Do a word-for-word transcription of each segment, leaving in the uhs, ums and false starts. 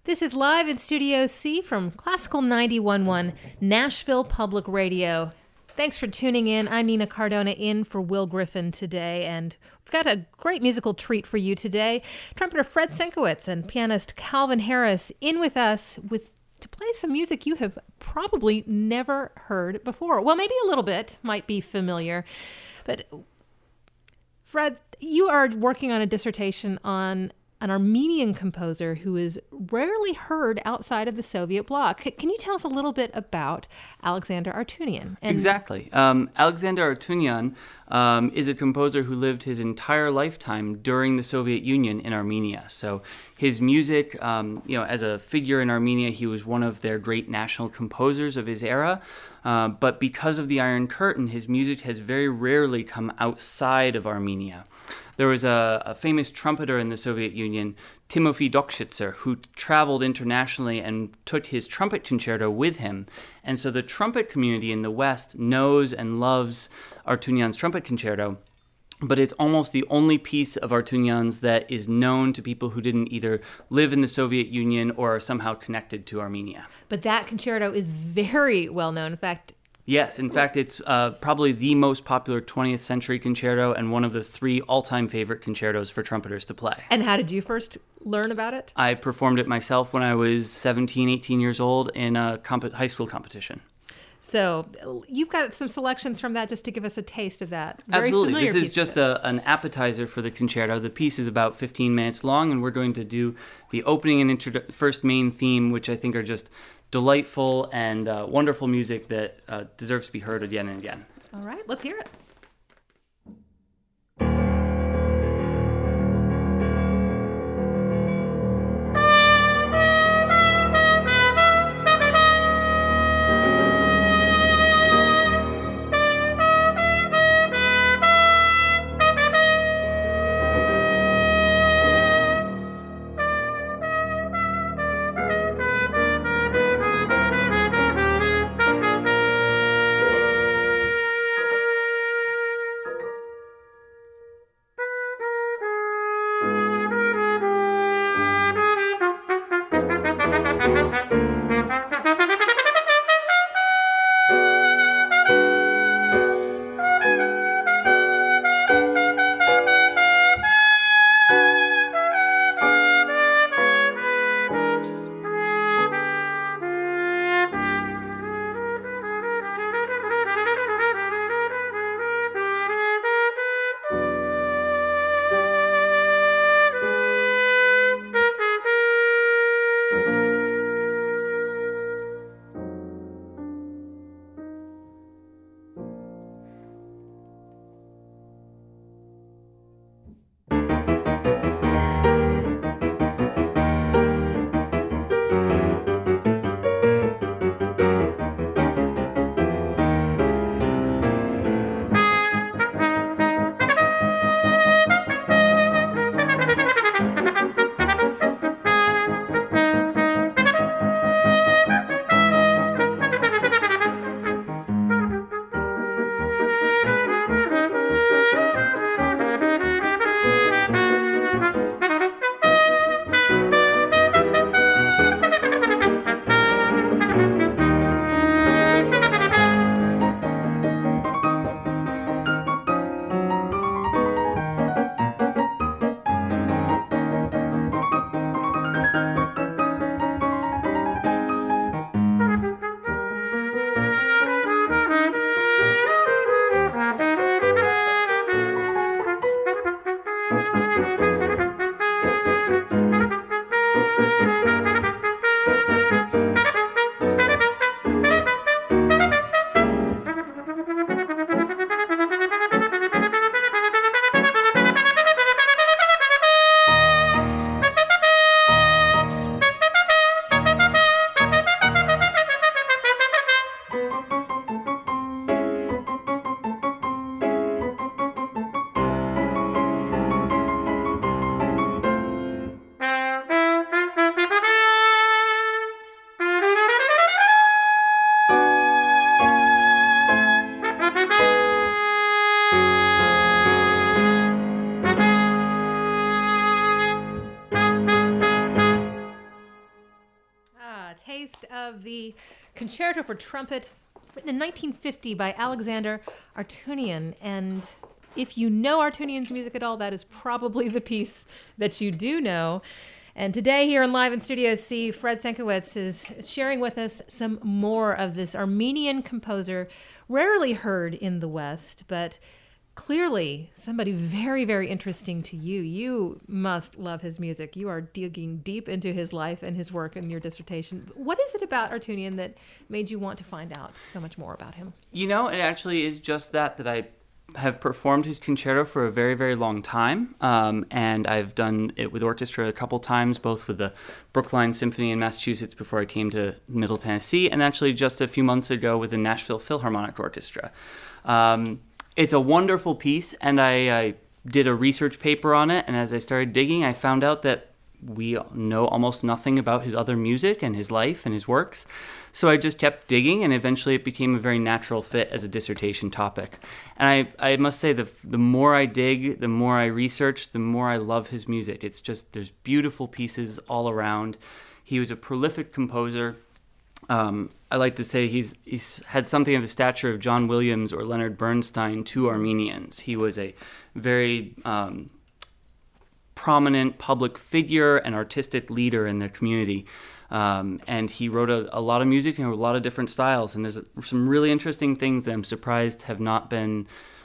This is live in Studio C from Classical ninety-one point one Nashville Public Radio. Thanks for tuning in. I'm Nina Cardona in for Will Griffin today, and we've got a great musical treat for you today. Trumpeter Fred Senkowitz and pianist Calvin Harris in with us with to play some music you have probably never heard before. Well, maybe a little bit might be familiar, but Fred, you are working on a dissertation on an Armenian composer who is rarely heard outside of the Soviet bloc. C- can you tell us a little bit about Alexander Artunian? And exactly. Um, Alexander Artunian um, is a composer who lived his entire lifetime during the Soviet Union in Armenia. So his music, um, you know, as a figure in Armenia, he was one of their great national composers of his era. Uh, but because of the Iron Curtain, his music has very rarely come outside of Armenia. There was a, a famous trumpeter in the Soviet Union, Timofey Dokshitzer, who traveled internationally and took his trumpet concerto with him. And so the trumpet community in the West knows and loves Artunian's trumpet concerto, but it's almost the only piece of Artunian's that is known to people who didn't either live in the Soviet Union or are somehow connected to Armenia. But that concerto is very well known. In fact, Yes, in fact, it's uh, probably the most popular twentieth century concerto and one of the three all-time favorite concertos for trumpeters to play. And how did you first learn about it? I performed it myself when I was seventeen, eighteen years old in a comp- high school competition. So you've got some selections from that just to give us a taste of that. Very Absolutely. This is piece just a, an appetizer for the concerto. The piece is about fifteen minutes long, and we're going to do the opening and introdu- first main theme, which I think are just delightful and uh, wonderful music that uh, deserves to be heard again and again. All right, let's hear it. taste of the Concerto for Trumpet, written in nineteen fifty by Alexander Artunian. And if you know Artunian's music at all, that is probably the piece that you do know. And today here on Live in Studio C, Fred Senkowitz is sharing with us some more of this Armenian composer, rarely heard in the West, but clearly somebody very, very interesting to you. You must love his music. You are digging deep into his life and his work in your dissertation. What is it about Artunian that made you want to find out so much more about him? You know, it actually is just that, that I have performed his concerto for a very, very long time. Um, and I've done it with orchestra a couple times, both with the Brookline Symphony in Massachusetts before I came to Middle Tennessee, and actually just a few months ago with the Nashville Philharmonic Orchestra. Um, It's a wonderful piece, and I, I did a research paper on it, and as I started digging, I found out that we know almost nothing about his other music and his life and his works. So I just kept digging, and eventually it became a very natural fit as a dissertation topic. And I, I must say, the the more I dig, the more I research, the more I love his music. It's just, there's beautiful pieces all around. He was a prolific composer. Um, I like to say he's he's had something of the stature of John Williams or Leonard Bernstein to Armenians. He was a very um, prominent public figure and artistic leader in the community. Um, and he wrote a, a lot of music and a lot of different styles. And there's some really interesting things that I'm surprised have not been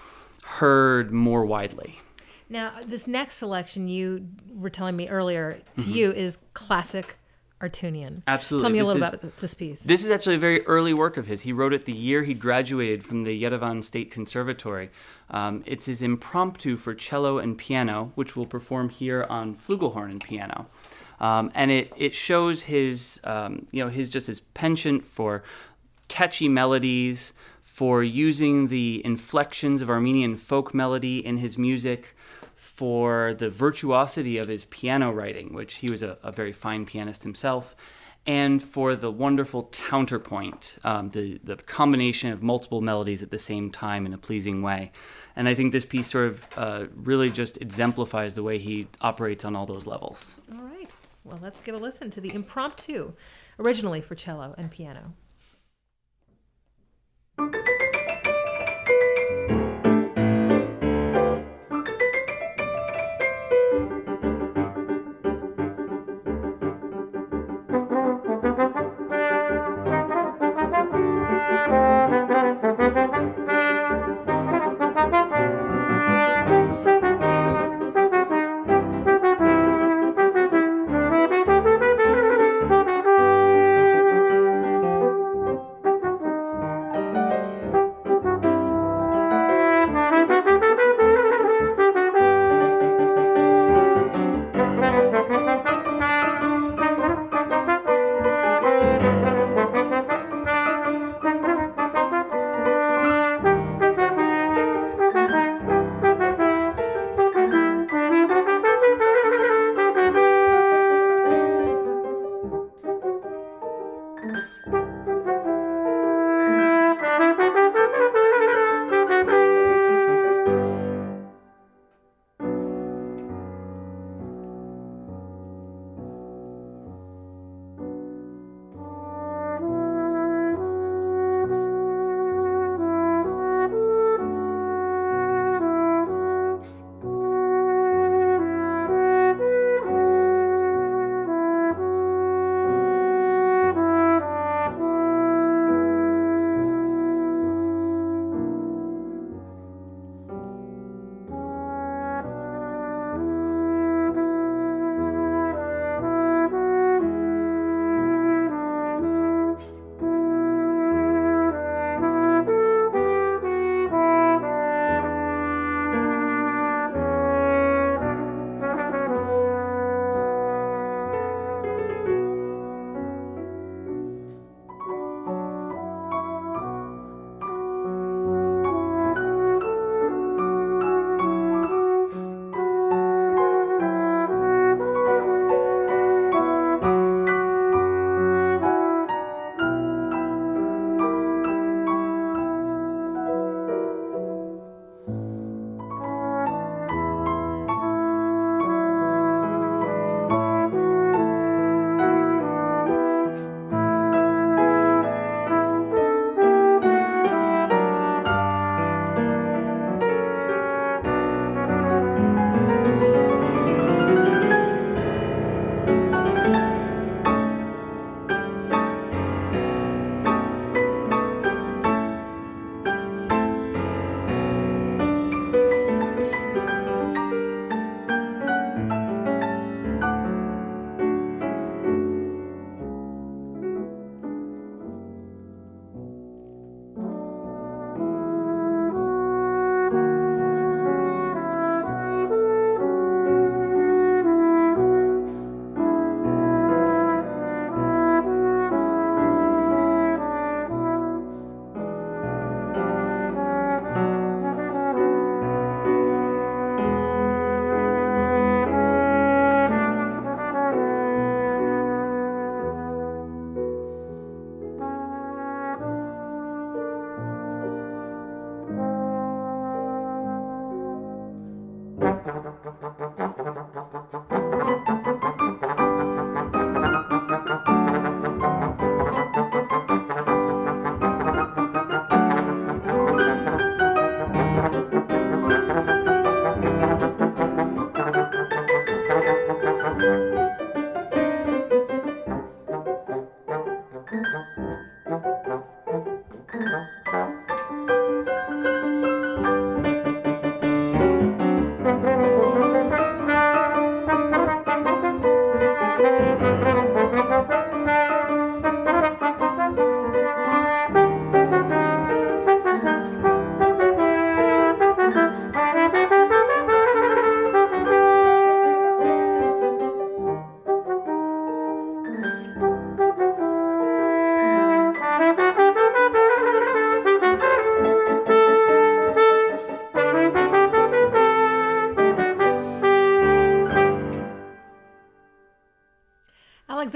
heard more widely. Now, this next selection you were telling me earlier to Mm-hmm. you is classic Artunian. Absolutely. Tell me a This little is- about this piece. This is actually a very early work of his. He wrote it the year he graduated from the Yerevan State Conservatory. Um, it's his impromptu for cello and piano, which we'll perform here on flugelhorn and piano. Um, and it, it shows his, um, you know, his just his penchant for catchy melodies, for using the inflections of Armenian folk melody in his music, for the virtuosity of his piano writing, which he was a, a very fine pianist himself, and for the wonderful counterpoint, um, the, the combination of multiple melodies at the same time in a pleasing way. And I think this piece sort of uh, really just exemplifies the way he operates on all those levels. All right. Well, let's give a listen to the impromptu, originally for cello and piano.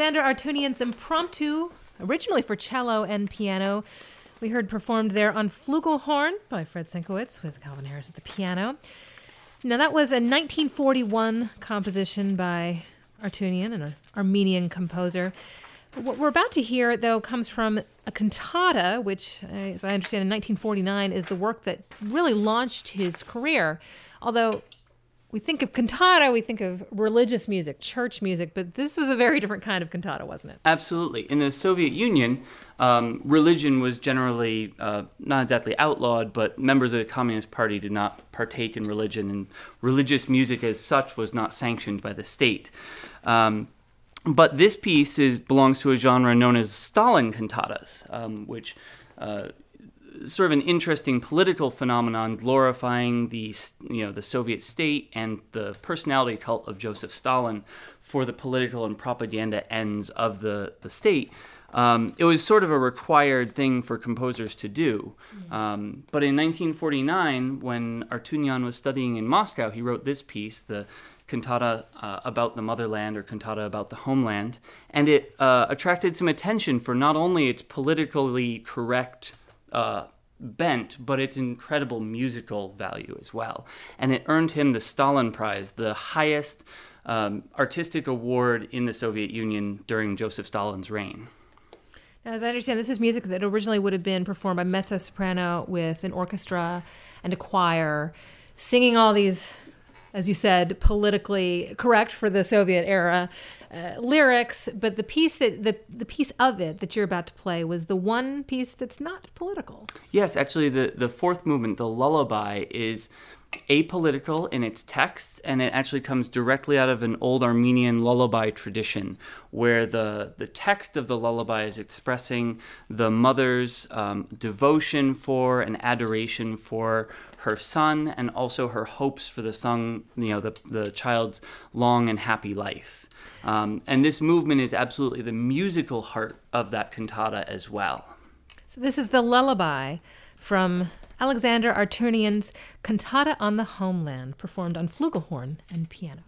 Alexander Artunian's Impromptu, originally for cello and piano. We heard performed there on Flugelhorn by Fred Sienkiewicz with Calvin Harris at the piano. Now, that was a nineteen forty-one composition by Artunian, an Armenian composer. What we're about to hear, though, comes from a cantata, which, as I understand, in nineteen forty-nine is the work that really launched his career. Although we think of cantata, we think of religious music, church music, but this was a very different kind of cantata, wasn't it? Absolutely. In the Soviet Union, um, religion was generally uh, not exactly outlawed, but members of the Communist Party did not partake in religion, and religious music as such was not sanctioned by the state. Um, but this piece is belongs to a genre known as Stalin cantatas, um, which uh, sort of an interesting political phenomenon glorifying the, you know, the Soviet state and the personality cult of Joseph Stalin for the political and propaganda ends of the, the state. Um, it was sort of a required thing for composers to do. Um, but in nineteen forty-nine, when Artunian was studying in Moscow, he wrote this piece, the cantata uh, about the motherland, or cantata about the homeland, and it uh, attracted some attention for not only its politically correct Uh, bent, but its incredible musical value as well. And it earned him the Stalin Prize, the highest um, artistic award in the Soviet Union during Joseph Stalin's reign. Now, as I understand, this is music that originally would have been performed by mezzo-soprano with an orchestra and a choir, singing all these, as you said, politically correct for the Soviet era uh, lyrics, but the piece that the the piece of it that you're about to play was the one piece that's not political. Yes, actually, the the fourth movement, the lullaby, is apolitical in its text, and it actually comes directly out of an old Armenian lullaby tradition, where the the text of the lullaby is expressing the mother's um, devotion for and adoration for her son, and also her hopes for the son, you know, the the child's long and happy life. Um, and this movement is absolutely the musical heart of that cantata as well. So this is the lullaby from Alexander Artunian's Cantata on the Homeland, performed on flugelhorn and piano.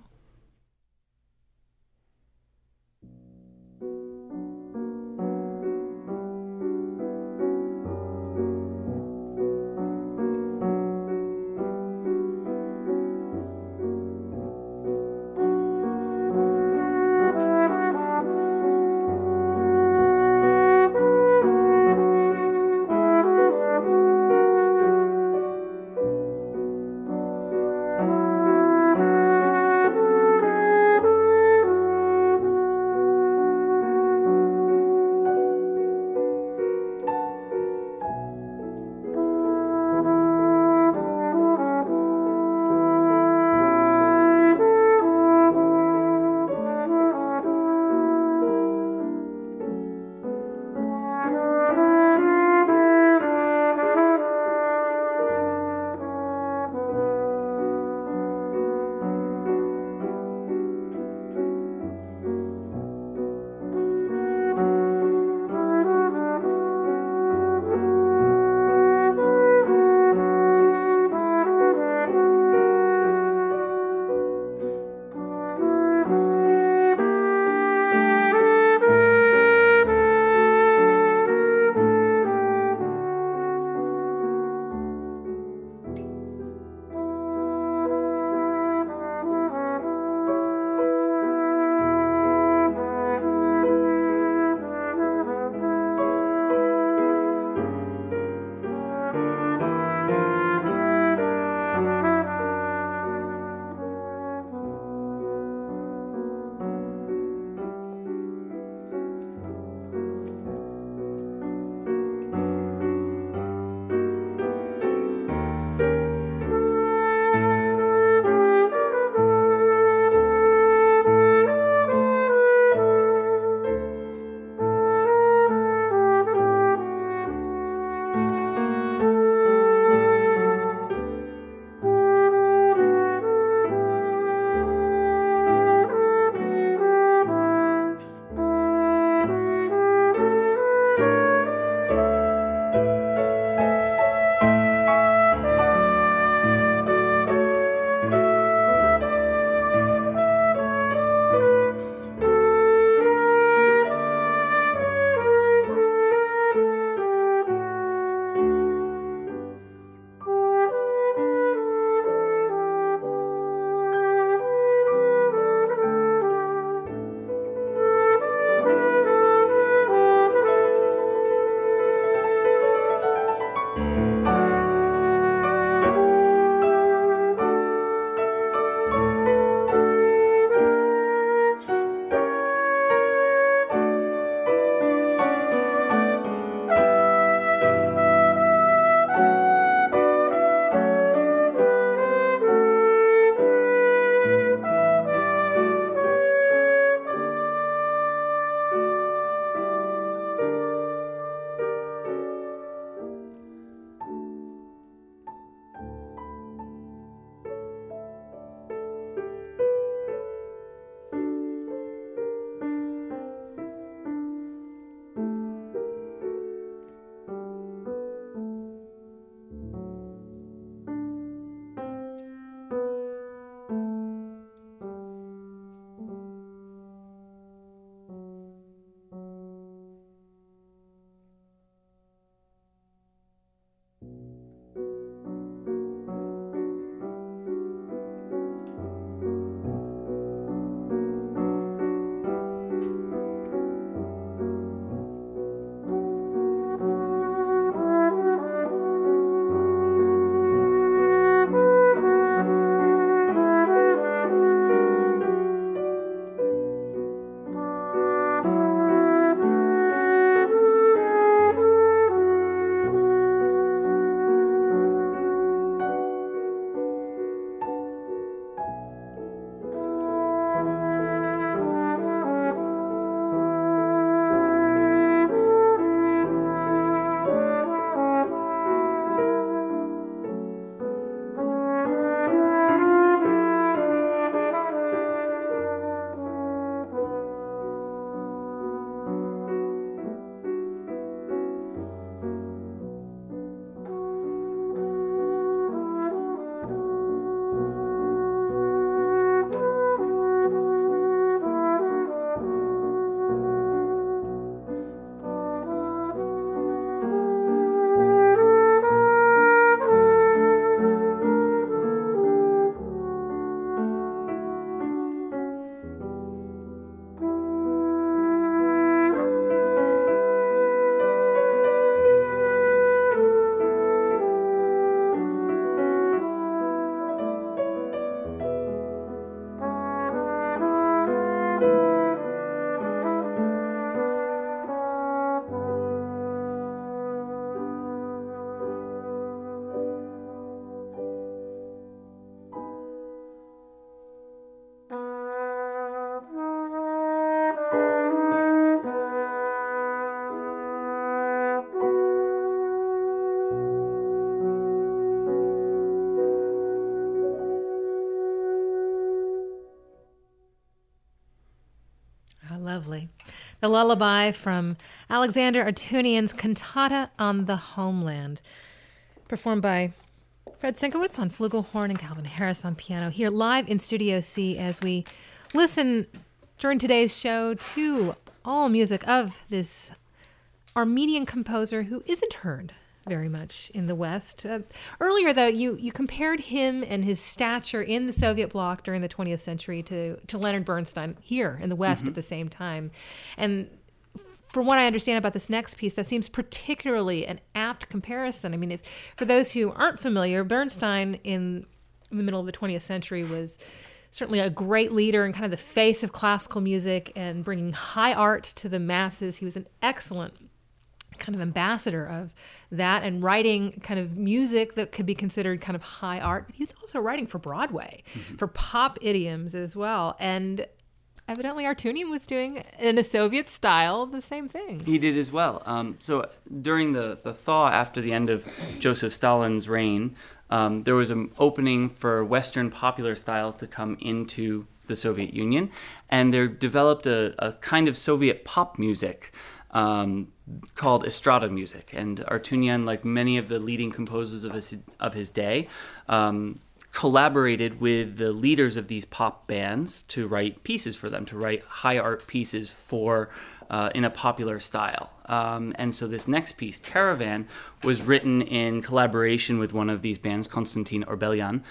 The lullaby from Alexander Artunian's Cantata on the Homeland, performed by Fred Sienkiewicz on flugelhorn and Calvin Harris on piano, here live in Studio C as we listen during today's show to all music of this Armenian composer who isn't heard very much in the West. Uh, earlier, though, you, you compared him and his stature in the Soviet bloc during the twentieth century to, to Leonard Bernstein here in the West mm-hmm. at the same time. And from what I understand about this next piece, that seems particularly an apt comparison. I mean, if for those who aren't familiar, Bernstein in the middle of the twentieth century was certainly a great leader and kind of the face of classical music and bringing high art to the masses. He was an excellent kind of ambassador of that and writing kind of music that could be considered kind of high art. But he was also writing for Broadway, mm-hmm. for pop idioms as well. And evidently Artunian was doing, in a Soviet style, the same thing. He did as well. Um, so during the, the thaw after the end of Joseph Stalin's reign, um, there was an opening for Western popular styles to come into the Soviet Union. And there developed a, a kind of Soviet pop music Um, called Estrada music. And Artunian, like many of the leading composers of his, of his day, um, collaborated with the leaders of these pop bands to write pieces for them, to write high art pieces for uh, in a popular style. Um, and so this next piece, Caravan, was written in collaboration with one of these bands, Konstantin Orbelian.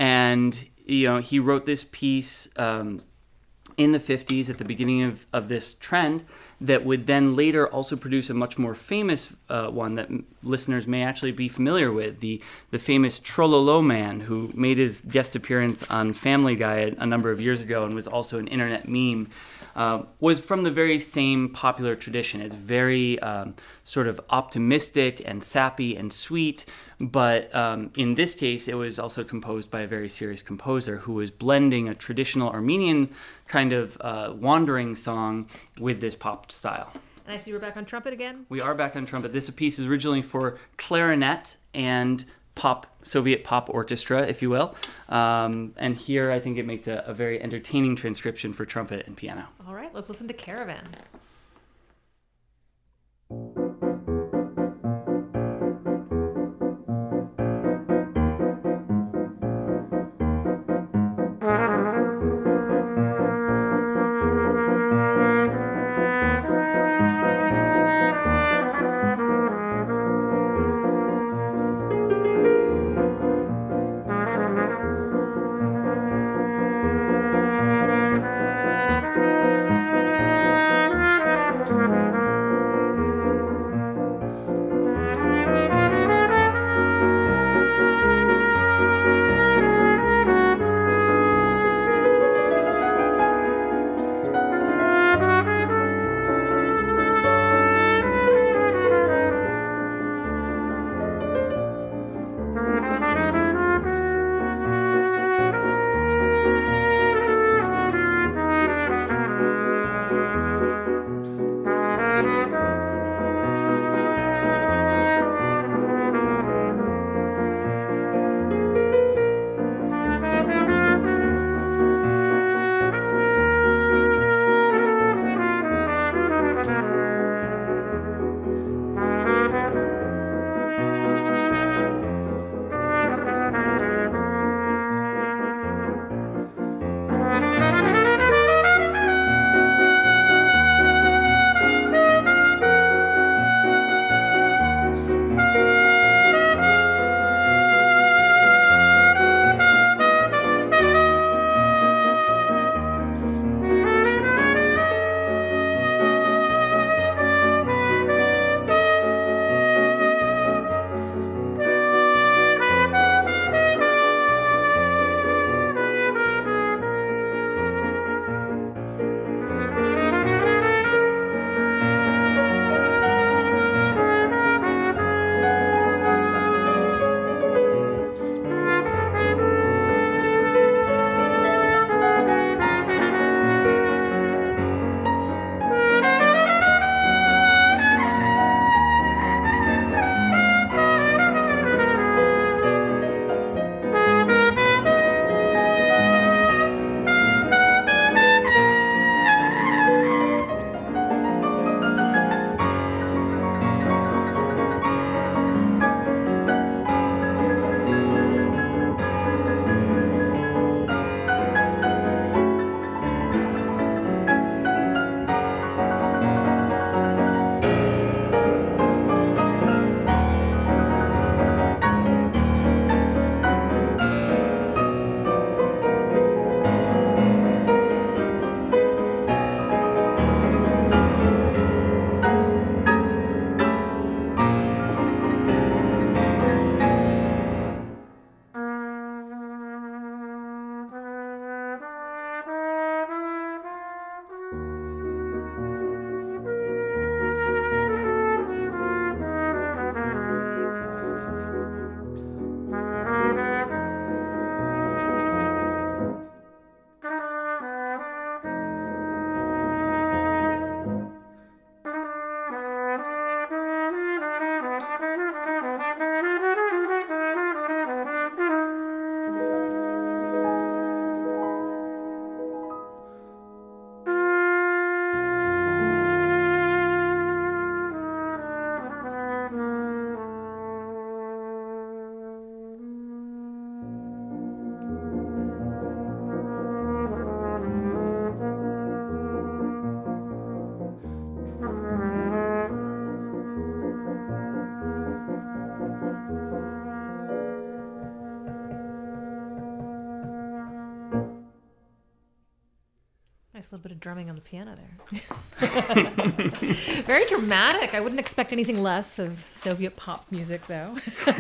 And you know, he wrote this piece um, in the fifties at the beginning of, of this trend that would then later also produce a much more famous uh, one that m- listeners may actually be familiar with, the the famous Trololo Man, who made his guest appearance on Family Guy a, a number of years ago and was also an internet meme, uh, was from the very same popular tradition. It's very um, sort of optimistic and sappy and sweet, but um, in this case, it was also composed by a very serious composer who was blending a traditional Armenian kind of uh, wandering song with this pop style. And I see we're back on trumpet again? We are back on trumpet. This piece is originally for clarinet and pop, Soviet pop orchestra, if you will. Um, and here I think it makes a, a very entertaining transcription for trumpet and piano. All right, let's listen to Caravan. little bit of drumming on the piano there. Very dramatic. I wouldn't expect anything less of Soviet pop music, though.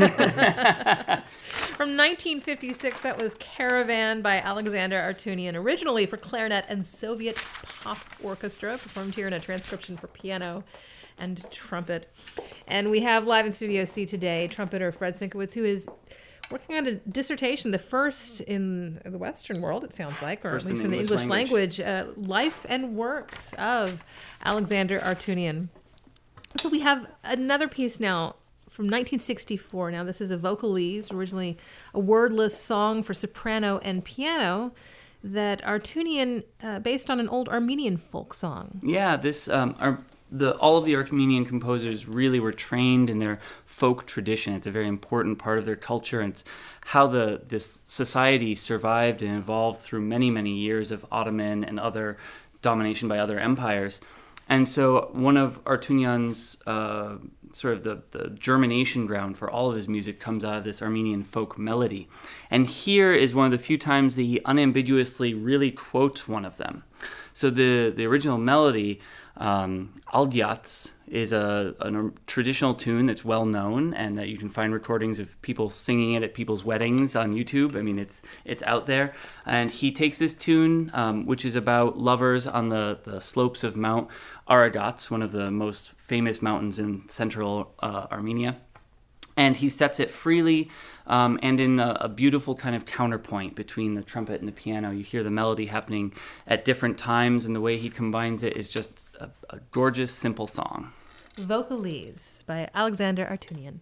From nineteen fifty-six, that was Caravan by Alexander Artunian, originally for clarinet and Soviet pop orchestra, performed here in a transcription for piano and trumpet. And we have live in Studio C today trumpeter Fred Sienkiewicz, who is working on a dissertation, the first in the Western world, it sounds like, or first at least in in the English, English language, language uh, life and works of Alexander Artunian. So we have another piece now from nineteen sixty-four. Now this is a vocalese, originally a wordless song for soprano and piano that Artunian, uh, based on an old Armenian folk song. Yeah, this um, are the all of the Armenian composers really were trained in their folk tradition. It's a very important part of their culture, and it's how the this society survived and evolved through many, many years of Ottoman and other domination by other empires. And so one of Artunian's uh, sort of the, the germination ground for all of his music comes out of this Armenian folk melody. And here is one of the few times that he unambiguously really quotes one of them. So the, the original melody, um, Aldyats, is a, a traditional tune that's well known, and uh, you can find recordings of people singing it at people's weddings on YouTube. I mean, it's it's out there. And he takes this tune, um, which is about lovers on the, the slopes of Mount Aragat, one of the most famous mountains in central uh, Armenia. And he sets it freely um, and in a, a beautiful kind of counterpoint between the trumpet and the piano. You hear the melody happening at different times, and the way he combines it is just a, a gorgeous, simple song. Vocalese by Alexander Artunian.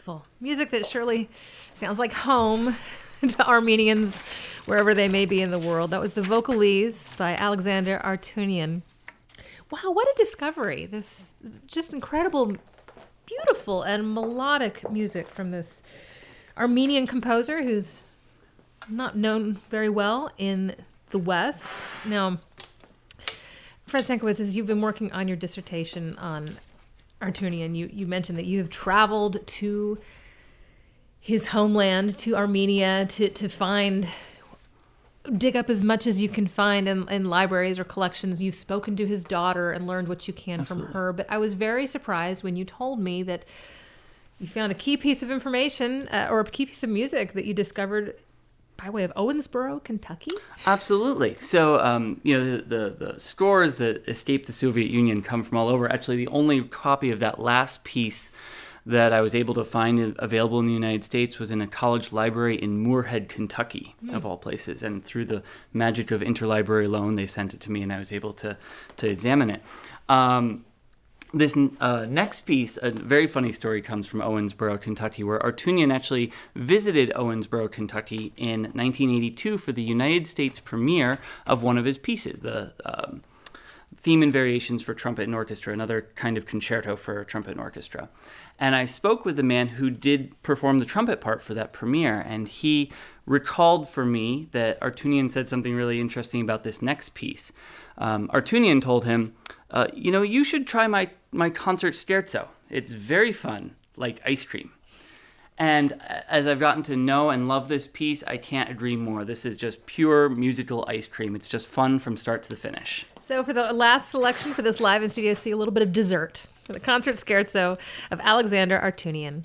beautiful. Music that surely sounds like home to Armenians wherever they may be in the world. That was the Vocalese by Alexander Artunian. Wow, what a discovery. This just incredible, beautiful and melodic music from this Armenian composer who's not known very well in the West. Now, Fred Sankiewicz, as you've been working on your dissertation on Artunian, you, you mentioned that you have traveled to his homeland, to Armenia, to, to find... dig up as much as you can find in, in libraries or collections. You've spoken to his daughter and learned what you can Absolutely. From her. But I was very surprised when you told me that you found a key piece of information uh, or a key piece of music that you discovered by way of Owensboro, Kentucky. Absolutely. So, um, you know, the, the, the scores that escaped the Soviet Union come from all over. Actually, the only copy of that last piece that I was able to find available in the United States was in a college library in Moorhead, Kentucky, mm. of all places. And through the magic of interlibrary loan, they sent it to me, and I was able to to examine it. Um, this uh, next piece, a very funny story, comes from Owensboro, Kentucky, where Artunian actually visited Owensboro, Kentucky in nineteen eighty-two for the United States premiere of one of his pieces, the um, Theme and Variations for Trumpet and Orchestra, another kind of concerto for trumpet and orchestra. And I spoke with the man who did perform the trumpet part for that premiere, and he recalled for me that Artunian said something really interesting about this next piece. Um, Artunian told him, uh, you know, you should try my, my concert scherzo. It's very fun, like ice cream. And as I've gotten to know and love this piece, I can't agree more. This is just pure musical ice cream. It's just fun from start to the finish. So for the last selection for this Live in Studio C, a little bit of dessert for the concert scherzo of Alexander Artunian.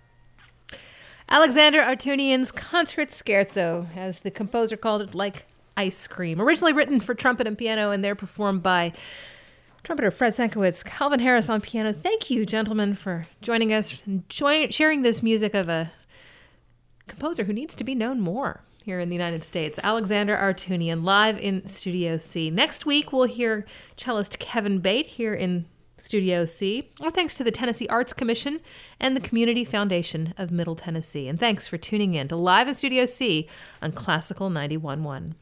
Alexander Artunian's Concert Scherzo, as the composer called it, like Ice Cream. Originally written for trumpet and piano, and they're performed by trumpeter Fred Sankowitz, Calvin Harris on piano. Thank you, gentlemen, for joining us and join, sharing this music of a composer who needs to be known more here in the United States. Alexander Artunian, live in Studio C. Next week, we'll hear cellist Kevin Bate here in Studio C. Our thanks to the Tennessee Arts Commission and the Community Foundation of Middle Tennessee. And thanks for tuning in to Live in Studio C on Classical ninety-one point one.